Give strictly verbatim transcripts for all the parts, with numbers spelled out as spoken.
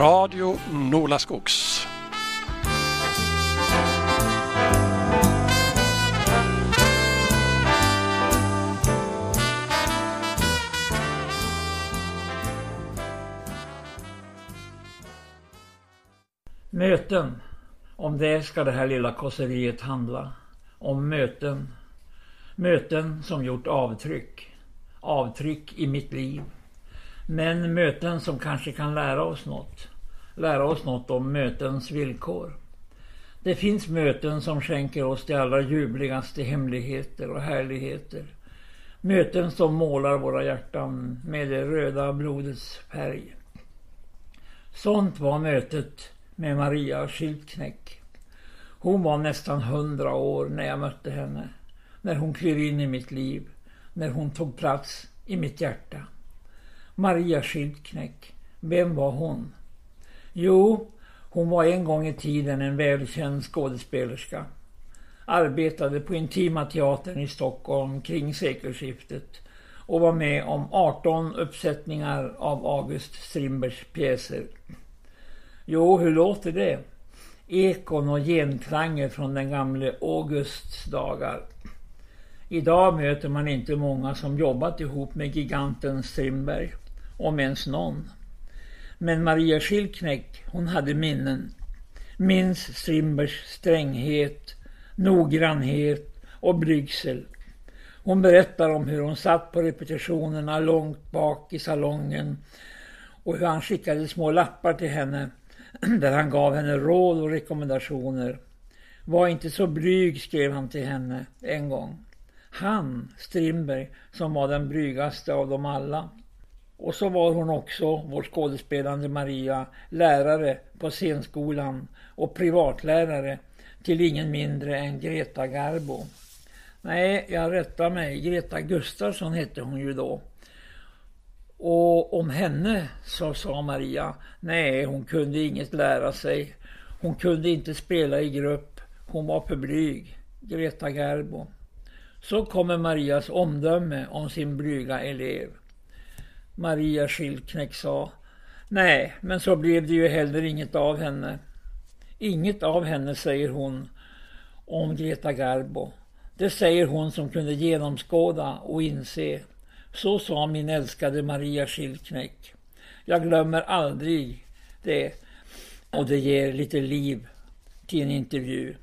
Radio Nolaskogs. Möten. Om det ska det här lilla kosseriet handla. Om möten. Möten som gjort avtryck. Avtryck i mitt liv. Men möten som kanske kan lära oss något. Lära oss något om mötens villkor. Det finns möten som skänker oss de allra ljuvligaste hemligheter och härligheter. Möten som målar våra hjärtan med det röda blodets färg. Sånt var mötet med Maria Schildknecht. Hon var nästan hundra år när jag mötte henne. När hon klev in i mitt liv. När hon tog plats i mitt hjärta. Maria Schildknecht. Vem var hon? Jo, hon var en gång i tiden en välkänd skådespelerska. Arbetade på Intima teatern i Stockholm kring sekelskiftet. Och var med om arton uppsättningar av August Strindbergs pjäser. Jo, hur låter det? Ekon och genklanger från den gamle Augusts dagar. Idag möter man inte många som jobbat ihop med giganten Strindberg, om ens någon. Men Maria Schildknecht, hon hade minnen. Minns Strindbergs stränghet, noggrannhet och brygsel. Hon berättar om hur hon satt på repetitionerna långt bak i salongen och hur han skickade små lappar till henne där han gav henne råd och rekommendationer. Var inte så blyg, skrev han till henne en gång. Han, Strindberg, som var den blygaste av dem alla. Och så var hon också, vår skådespelande Maria, lärare på scenskolan och privatlärare till ingen mindre än Greta Garbo. Nej, jag rättar mig. Greta Gustafsson hette hon ju då. Och om henne så sa Maria, nej, hon kunde inget lära sig. Hon kunde inte spela i grupp. Hon var för blyg. Greta Garbo. Så kommer Marias omdöme om sin blyga elev. Maria Schildknecht sa, nej, men så blev det ju heller inget av henne. Inget av henne, säger hon om Greta Garbo. Det säger hon som kunde genomskåda och inse. Så sa min älskade Maria Schildknecht. Jag glömmer aldrig det. Och det ger lite liv till en intervju.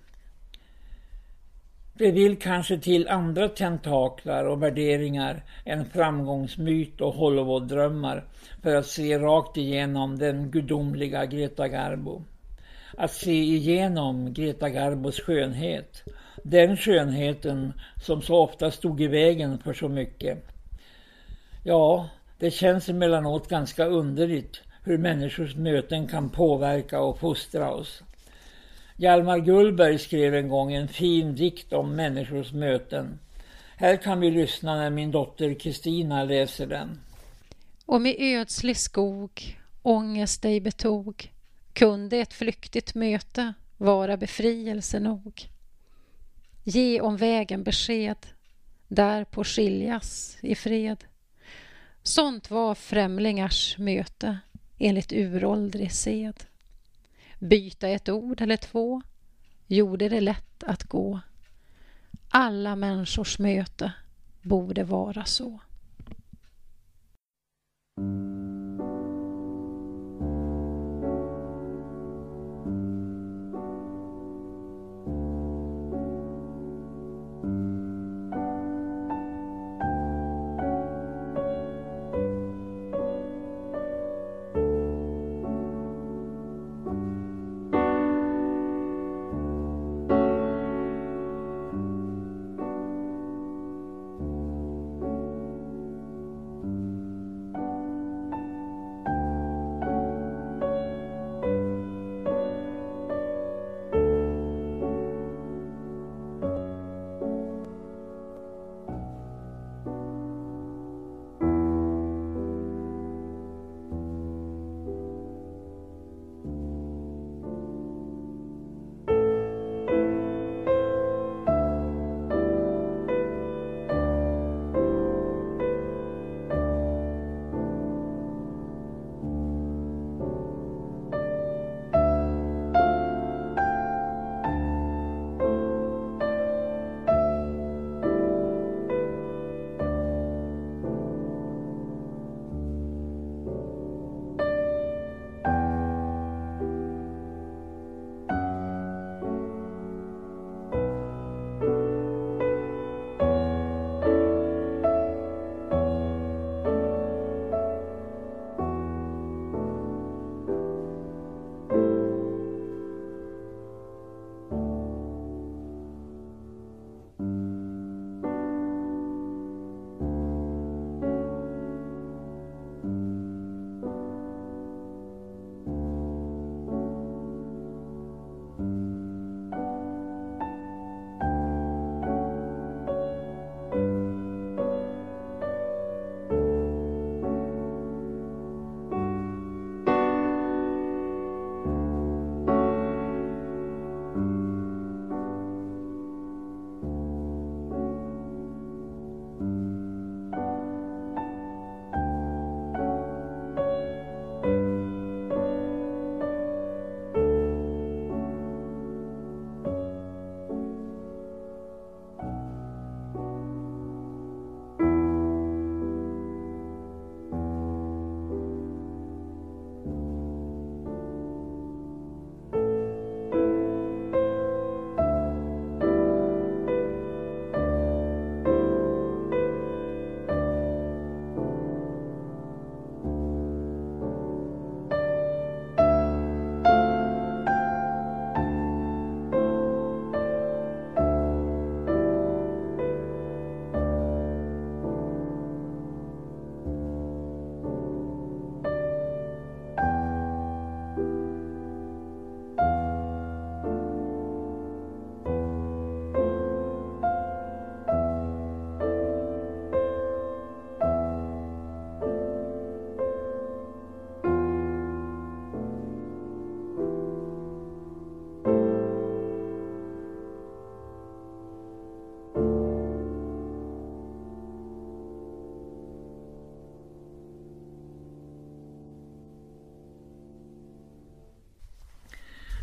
Det vill kanske till andra tentaklar och värderingar än framgångsmyt och Hollywood-drömmar för att se rakt igenom den gudomliga Greta Garbo. Att se igenom Greta Garbos skönhet. Den skönheten som så ofta stod i vägen för så mycket. Ja, det känns emellanåt ganska underligt hur människors möten kan påverka och fostra oss. Hjalmar Gullberg skrev en gång en fin dikt om människors möten. Här kan vi lyssna när min dotter Kristina läser den. Om i ödslig skog ångest dig betog, kunde ett flyktigt möte vara befrielse nog. Ge om vägen besked, där på skiljas i fred. Sånt var främlingars möte enligt uråldrig sed. Byta ett ord eller två gjorde det lätt att gå. Alla människors möte borde vara så.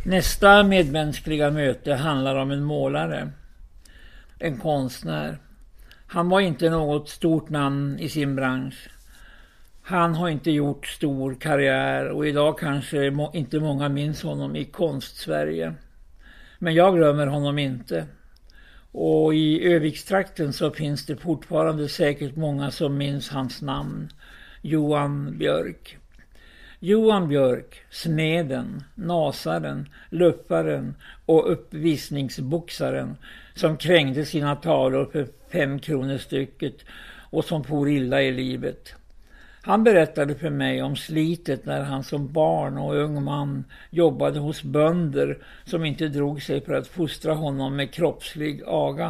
Nästa medmänskliga möte handlar om en målare, en konstnär. Han var inte något stort namn i sin bransch. Han har inte gjort stor karriär och idag kanske må- inte många minns honom i Konstsverige. Men jag glömmer honom inte. Och i Övikstrakten så finns det fortfarande säkert många som minns hans namn. Johan Björk. Johan Björk, smeden, nasaren, luffaren och uppvisningsboxaren som krängde sina tavlor för fem kronor stycket och som for illa i livet. Han berättade för mig om slitet när han som barn och ung man jobbade hos bönder som inte drog sig för att fostra honom med kroppslig aga.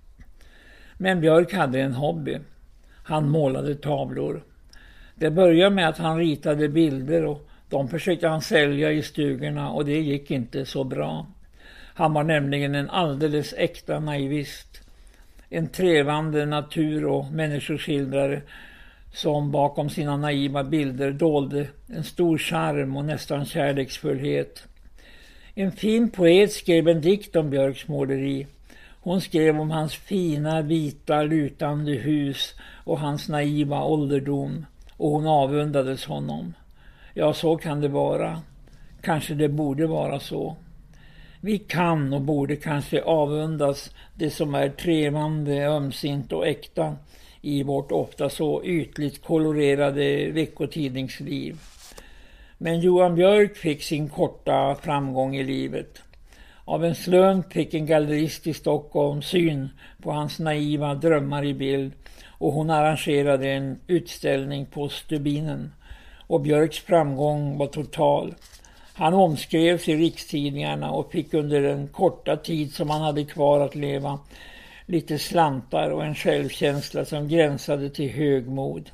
Men Björk hade en hobby. Han målade tavlor. Det började med att han ritade bilder och de försökte han sälja i stugorna och det gick inte så bra. Han var nämligen en alldeles äkta naivist. En trevande natur- och människoskildrare som bakom sina naiva bilder dolde en stor charm och nästan kärleksfullhet. En fin poet skrev en dikt om Björks måleri. Hon skrev om hans fina, vita, lutande hus och hans naiva ålderdom. Och hon avundades honom. Ja, så kan det vara. Kanske det borde vara så. Vi kan och borde kanske avundas det som är trevande, ömsint och äkta i vårt ofta så ytligt kolorerade veckotidningsliv. Men Johan Björk fick sin korta framgång i livet. Av en slump fick en gallerist i Stockholm syn på hans naiva drömmar i bild och hon arrangerade en utställning på Stubinen. Och Björks framgång var total. Han omskrevs i rikstidningarna och fick under den korta tid som han hade kvar att leva lite slantar och en självkänsla som gränsade till högmod.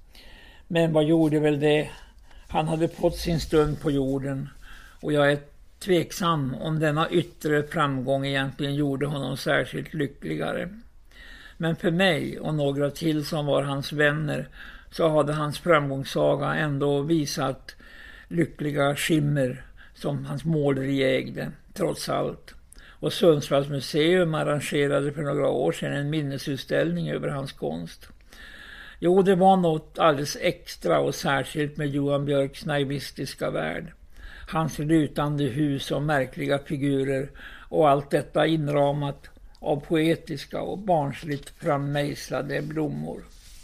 Men vad gjorde väl det? Han hade fått sin stund på jorden och jag är tveksam om denna yttre framgång egentligen gjorde honom särskilt lyckligare. Men för mig och några till som var hans vänner så hade hans framgångssaga ändå visat lyckliga skimmer som hans måleri ägde, trots allt. Och Sundsvalls museum arrangerade för några år sedan en minnesutställning över hans konst. Jo, det var något alldeles extra och särskilt med Johan Björks naivistiska värld. Hans lutande hus och märkliga figurer och allt detta inramat av poetiska och barnsligt frammejslade blommor.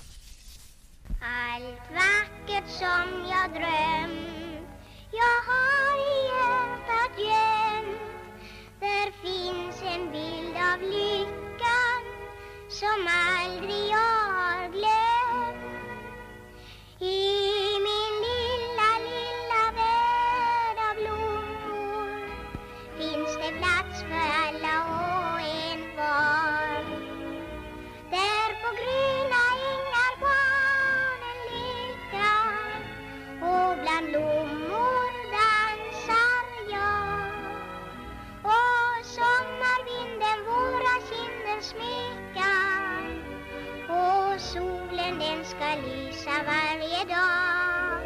Allt vackert som jag drömt, jag har i hjärtat gömt. Där finns en bild av lyckan som aldrig jag har glömt. I min lilla, lilla värld av blommor finns det plats för alla och en var. Där på gröna ängar barnen lekar och bland blommor dansar jag. Och sommarvinden våra kinder smekar och solen den ska lysa varje dag.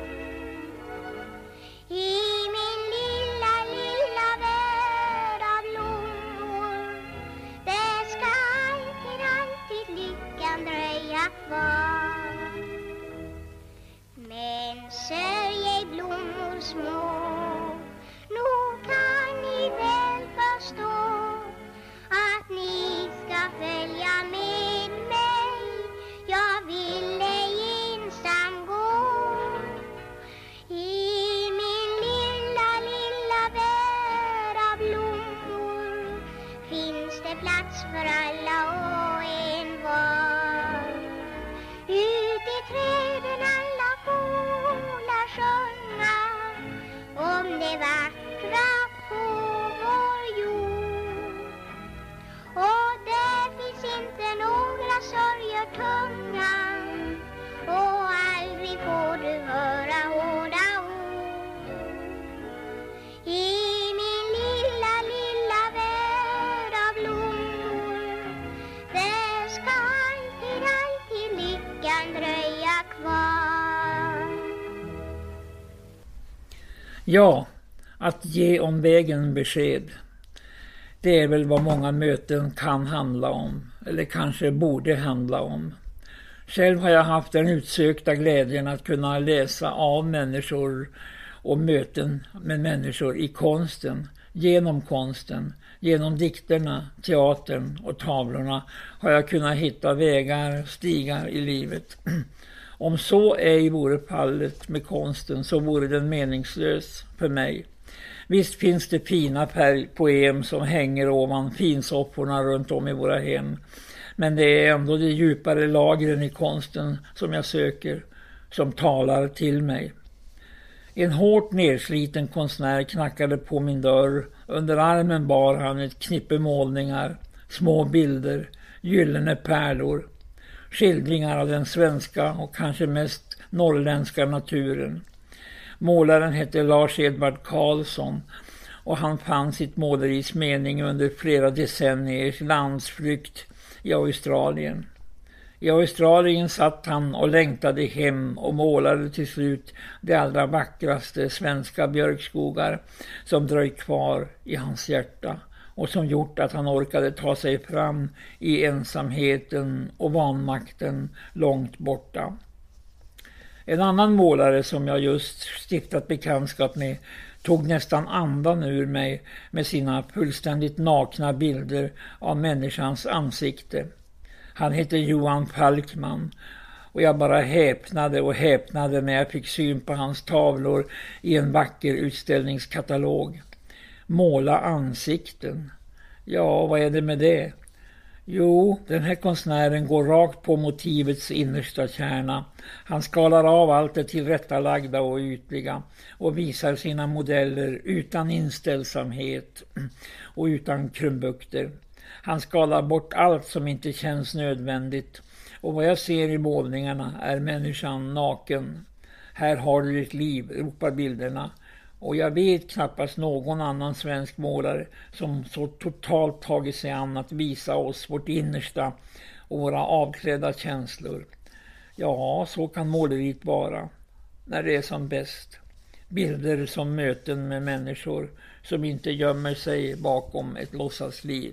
I min lilla, lilla värld av blommor där ska alltid, alltid lyckan dröja kvar. Men sörj ej blommor små, nog kan ni väl förstå att ni ska följa med mig. Jag vill ej ensam gå. I min lilla, lilla värld av blommor finns det plats för alla och en var. Ut i träden alla fåglar sjunga om det vackra på vår jord. Och där finns inte några sorger tunga och aldrig får du höra hårda ord. I min lilla, lilla värld av blommor där ska alltid, alltid lyckan dröja kvar. Ja, Att ge om vägen besked. Det är väl vad många möten kan handla om, eller kanske borde handla om. Själv har jag haft den utsökta glädjen att kunna läsa av människor och möten med människor i konsten, genom konsten, genom dikterna, teatern och tavlorna har jag kunnat hitta vägar, stigar i livet. Om så ej vore fallet med konsten så vore den meningslös för mig. Visst finns det fina poem som hänger ovan finsopporna runt om i våra hem. Men det är ändå de djupare lagren i konsten som jag söker, som talar till mig. En hårt nedsliten konstnär knackade på min dörr. Under armen bar han ett knippe målningar, små bilder, gyllene pärlor. Skildringar av den svenska och kanske mest norrländska naturen. Målaren hette Lars Edvard Karlsson och han fann sitt måleris mening under flera decenniers landsflykt i Australien. I Australien satt han och längtade hem och målade till slut de allra vackraste svenska björkskogar som dröjt kvar i hans hjärta och som gjort att han orkade ta sig fram i ensamheten och vanmakten långt borta. En annan målare som jag just stiftat bekantskap med tog nästan andan ur mig med sina fullständigt nakna bilder av människans ansikte. Han heter Johan Falkman och jag bara häpnade och häpnade när jag fick syn på hans tavlor i en vacker utställningskatalog. Måla ansikten. Ja, vad är det med det? Jo, den här konstnären går rakt på motivets innersta kärna. Han skalar av allt det tillrättalagda och ytliga och visar sina modeller utan inställsamhet och utan krumbukter. Han skalar bort allt som inte känns nödvändigt och vad jag ser i målningarna är människan naken. Här har du ditt liv, ropar bilderna. Och jag vet knappast någon annan svensk målare som så totalt tagit sig an att visa oss vårt innersta och våra avklädda känslor. Ja, så kan måleriet vara när det är som bäst. Bilder som möten med människor som inte gömmer sig bakom ett låtsasliv.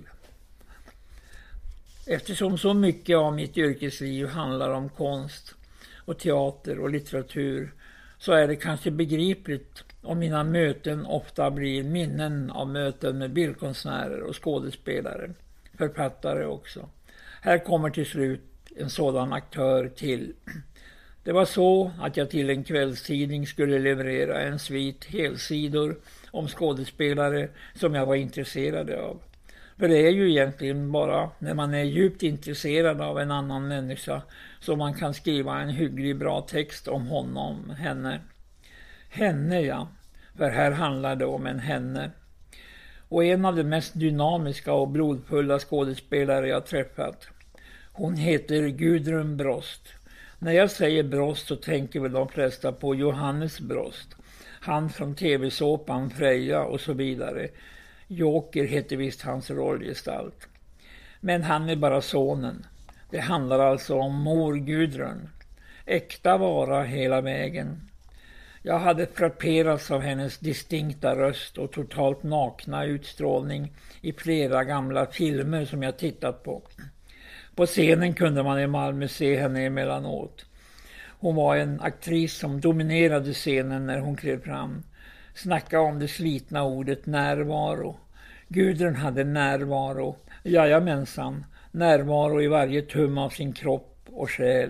Eftersom så mycket av mitt yrkesliv handlar om konst och teater och litteratur så är det kanske begripligt om mina möten ofta blir minnen av möten med bildkonstnärer och skådespelare, författare också. Här kommer till slut en sådan aktör till. Det var så att jag till en kvällstidning skulle leverera en svit helsidor om skådespelare som jag var intresserad av. För det är ju egentligen bara när man är djupt intresserad av en annan människa som man kan skriva en hygglig bra text om honom, henne. Henne, ja. För här handlar det om en henne. Och en av de mest dynamiska och blodfulla skådespelare jag träffat. Hon heter Gudrun Brost. När jag säger Brost så tänker väl de flesta på Johannes Brost. Han från tv-såpan Freja och så vidare. Joker heter visst hans rollgestalt. Men han är bara sonen. Det handlar alltså om mor Gudrun. Äkta vara hela vägen. Jag hade frapperats av hennes distinkta röst och totalt nakna utstrålning i flera gamla filmer som jag tittat på. På scenen kunde man i Malmö se henne emellanåt. Hon var en aktris som dominerade scenen när hon klev fram. Snacka om det slitna ordet närvaro. Gudrun hade närvaro. Jajamensan, närvaro i varje tum av sin kropp och själ.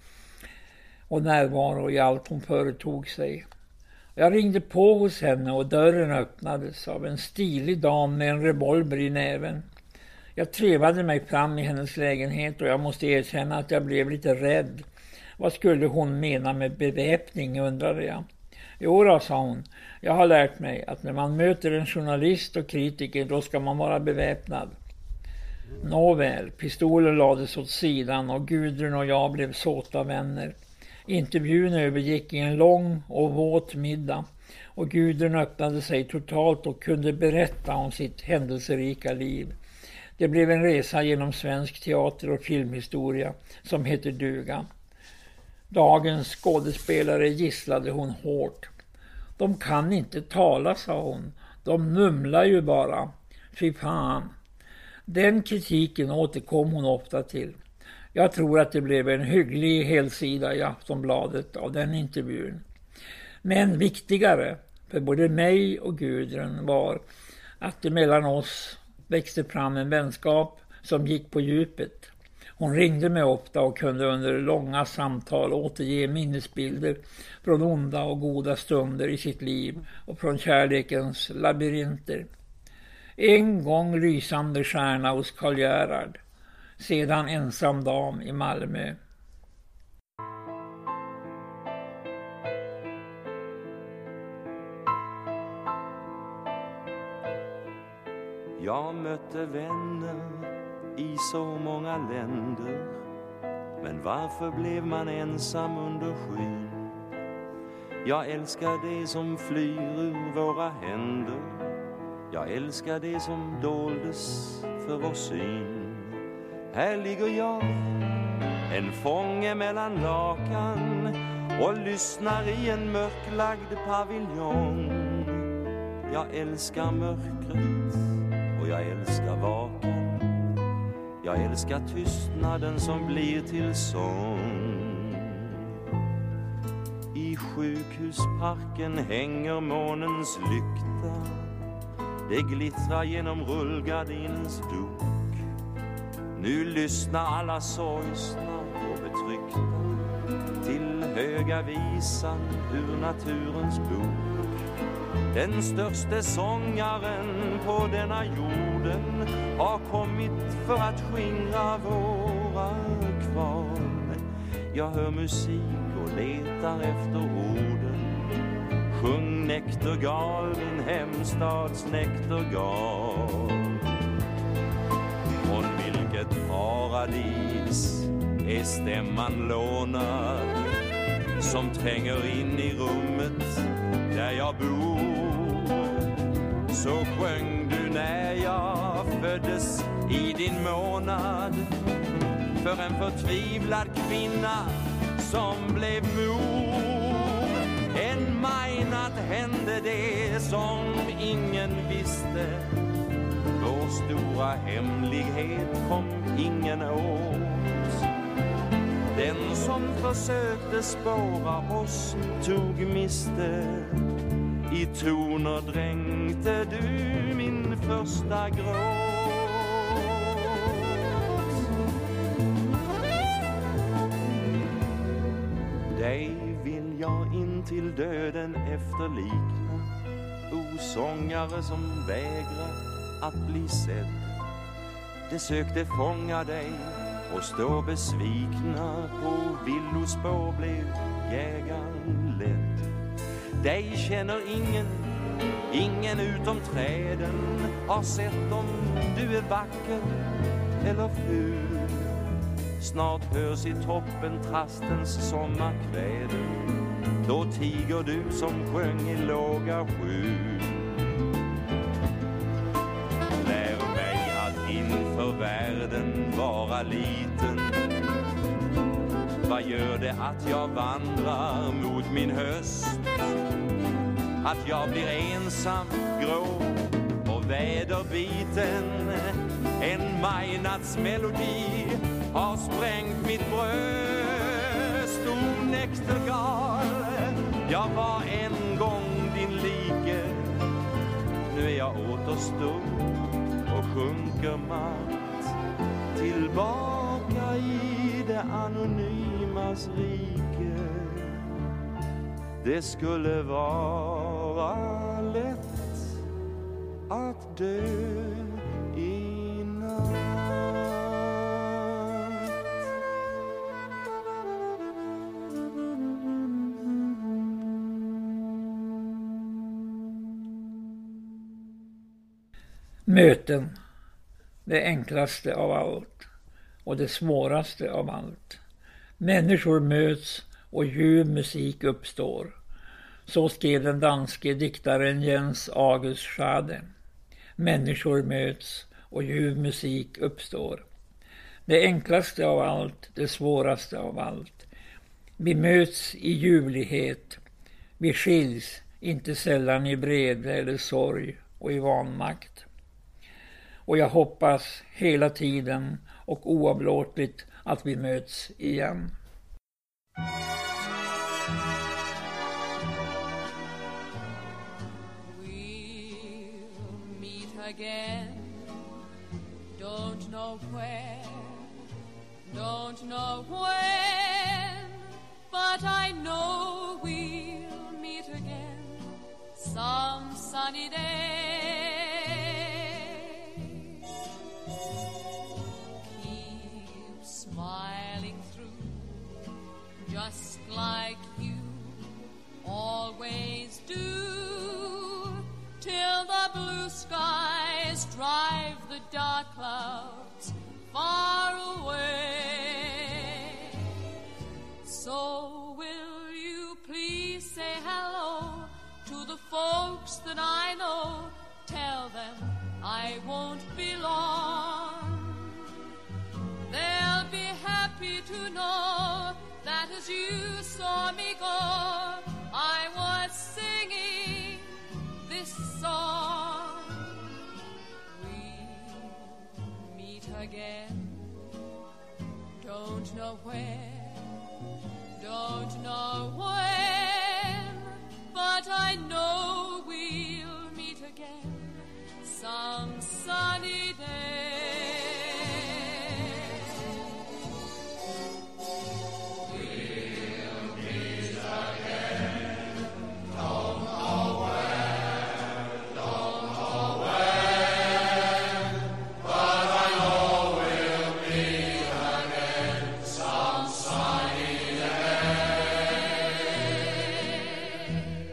Och närvaro i allt hon företog sig. Jag ringde på hos henne och dörren öppnades av en stilig dam med en revolver i näven. Jag trevade mig fram i hennes lägenhet och jag måste erkänna att jag blev lite rädd. Vad skulle hon mena med beväpning, undrade jag. Jo då, sa hon. Jag har lärt mig att när man möter en journalist och kritiker då ska man vara beväpnad. Nåväl, pistolen lades åt sidan och Gudrun och jag blev såta vänner. Intervjun övergick i en lång och våt middag och Gudrun öppnade sig totalt och kunde berätta om sitt händelserika liv. Det blev en resa genom svensk teater och filmhistoria som heter duga. Dagens skådespelare gisslade hon hårt. De kan inte tala, sa hon. De mumlar ju bara. Fy fan. Den kritiken återkom hon ofta till. Jag tror att det blev en hygglig helsida i Aftonbladet av den intervjun. Men viktigare för både mig och Gudrun var att det mellan oss växte fram en vänskap som gick på djupet. Hon ringde mig ofta och kunde under långa samtal återge minnesbilder från onda och goda stunder i sitt liv och från kärlekens labyrinter. En gång lysande stjärna hos Karl Gerhard, sedan ensam dam i Malmö. Jag mötte vänner i så många länder, men varför blev man ensam under skyn? Jag älskar det som flyr ur våra händer, jag älskar det som doldes för vår syn. Här ligger jag, en fånge mellan lakan, och lyssnar i en mörklagd paviljong. Jag älskar mörkret och jag älskar vakan. Jag älskar tystnaden som blir till sång. I sjukhusparken hänger månens lykta. Det glittrar genom rullgardinens dok. Nu lyssnar alla sorgsna och betryckta till höga visan ur naturens bok. Den störste sångaren på denna jorden har kommit för att skingra våra kval. Jag hör musik och letar efter orden. Sjung näktergal, min hemstads näktergal. Från vilket paradis är stämman lånad, som tränger in i rummet där jag bor. Så sjöng du när jag föddes i din månad, för en förtvivlad kvinna som blev mor. En majnatt hände det som ingen visste. Vår stora hemlighet kom ingen åt. Den som försökte spåra oss tog miste. I toner dränkte du min första gråt. Dig vill jag in till döden efterlikna, o sångare som vägrar att bli sedd. Det sökte fånga dig och stå besvikna, på villospår blev jägaren ledd. Dig känner ingen, ingen utom träden, har sett om du är vacker eller ful. Snart hörs i toppen trastens sommarkväden, då tiger du som sjöng i låga skjul. Lär mig att inför världen vara liten. Vad gör det att jag vandrar mot min höst? Att jag blir ensam, grå och väderbiten. En majnattsmelodi har sprängt mitt bröst. O näktergal, jag var en gång din like. Nu är jag återstum och sjunker matt tillbaka i det anonymas rike. Det skulle vara lätt att dö i natt. Möten, det enklaste av allt och det svåraste av allt. Människor möts och ljuv musik uppstår. Så skrev den danske diktaren Jens August Schade. Människor möts och ljuv musik uppstår. Det enklaste av allt, det svåraste av allt. Vi möts i ljuvlighet. Vi skiljs inte sällan i vrede eller sorg och i vanmakt. Och jag hoppas hela tiden och oavlåtligt att vi möts igen. We'll meet again. Don't know where, don't know when, but I know we'll meet again some sunny day. Keep smiling through, just like you always do, till the blue skies drive the dark clouds far away. So will you please say hello to the folks that I know? Tell them I won't be long. They'll be happy to know that as you saw me go, I was singing this song. We'll meet again. Don't know where, don't know when, but I know we'll meet again some sunny day. We'll meet again. Don't know where, don't know when, but I know we'll meet again some sunny day.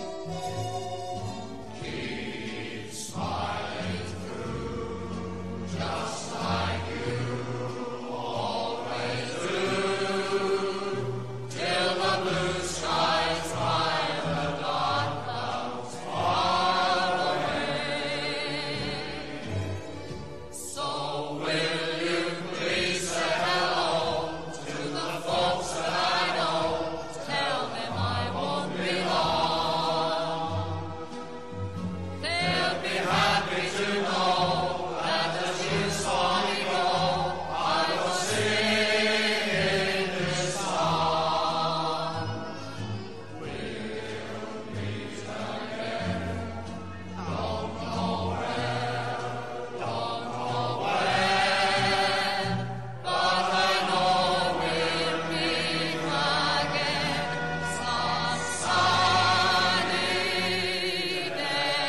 Keep smiling through, just like you always do, till the blue skies drive the dark clouds far away. So will you please say hello to the folks that I know? Tell them I won't be long. They'll be happy to know that as you saw me go, I was singing this song. We'll meet again. Don't know where, don't know when, but I know we'll meet again some sunny day.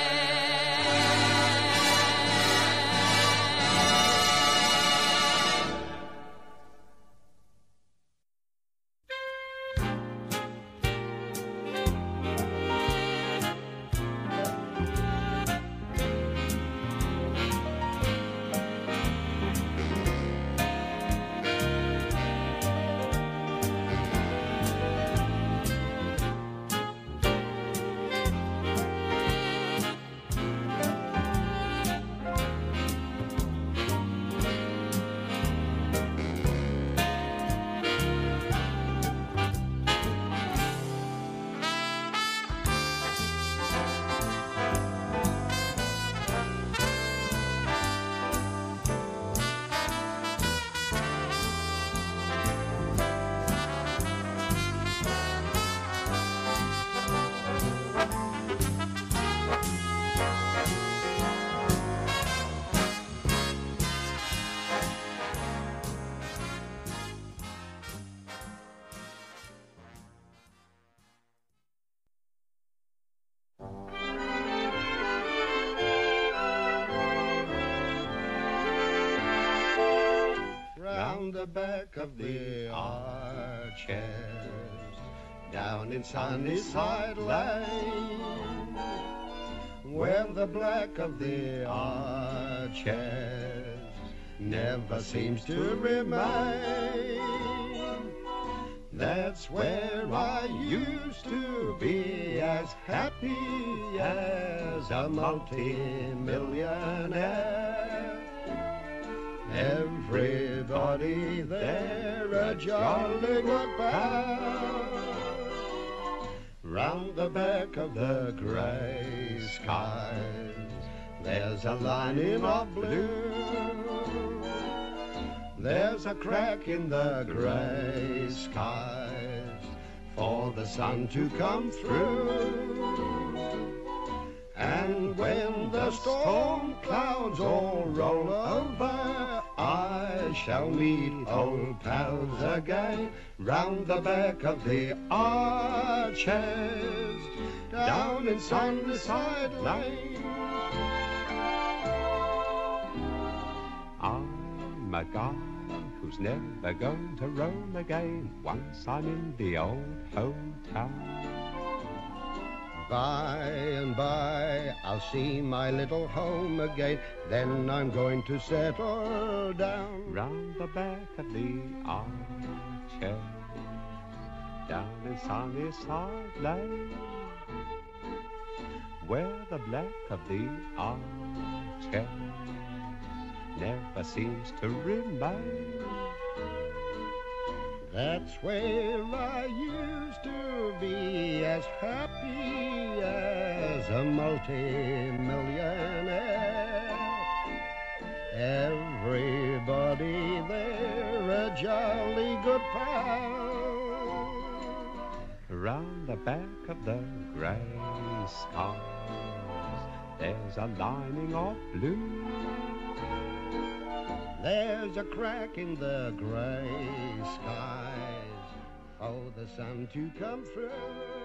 Round the back of the arches, down in Sunnyside Lane, where the black of the arches never seems to remain. That's where I used to be as happy as a multi-millionaire. Everybody there a jolly good pal. round the back of the grey skies. There's a lining of blue, there's a crack in the grey skies for the sun to come through. And when the storm clouds all roll over, I shall meet old pals again round the back of the arches down in Sunnyside Lane. I'm a guy who's never going to roam again once I'm in the old hotel. By and by I'll see my little home again, then I'm going to settle down round the back of the arches down in Sunnyside Lane, where the black of the arches never seems to remain. That's where I used to be as happy as a multi-millionaire. Everybody there a jolly good pal. Round the back of the grey skies there's a lining of blue. There's a crack in the grey skies for the sun to come through.